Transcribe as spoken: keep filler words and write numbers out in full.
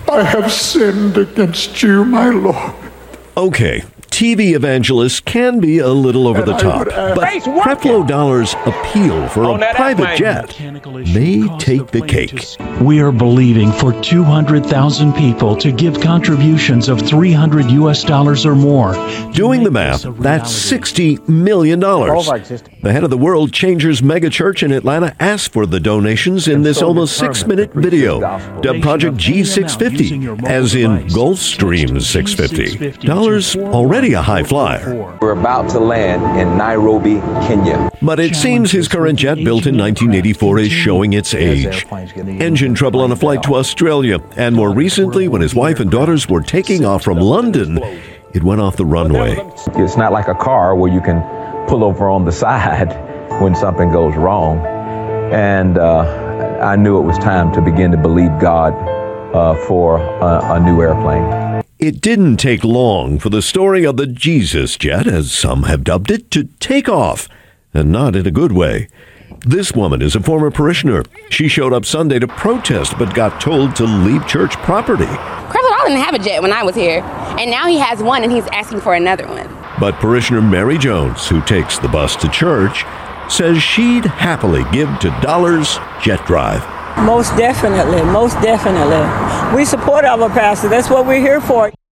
I have sinned against you, my Lord. Okay, T V evangelists can be a little over And the I top, would ask- but Creflo Dollar's appeal for On a that private airplane. jet may take the cake. We are believing for two hundred thousand people to give contributions of three hundred U S dollars or more. Doing the math, that's sixty million dollars. The head of the World Changers megachurch in Atlanta asked for the donations in this almost six-minute video, dubbed Project G six fifty, as in Gulfstream six fifty. Dollar's already a high flyer. We're about to land in Nairobi, Kenya. But it seems his current jet, built in nineteen eighty-four, is showing its age. Engine trouble on a flight to Australia, and more recently, when his wife and daughters were taking off from London, it went off the runway. It's not like a car where you can pull over on the side when something goes wrong. And uh, I knew it was time to begin to believe God uh, for a, a new airplane. It didn't take long for the story of the Jesus jet, as some have dubbed it, to take off, and not in a good way. This woman is a former parishioner. She showed up Sunday to protest, but got told to leave church property. Creflo Dollar didn't have a jet when I was here, and now he has one, and he's asking for another one. But parishioner Mary Jones, who takes the bus to church, says she'd happily give to Dollar's jet drive. Most definitely, most definitely. We support our pastor. That's what we're here for.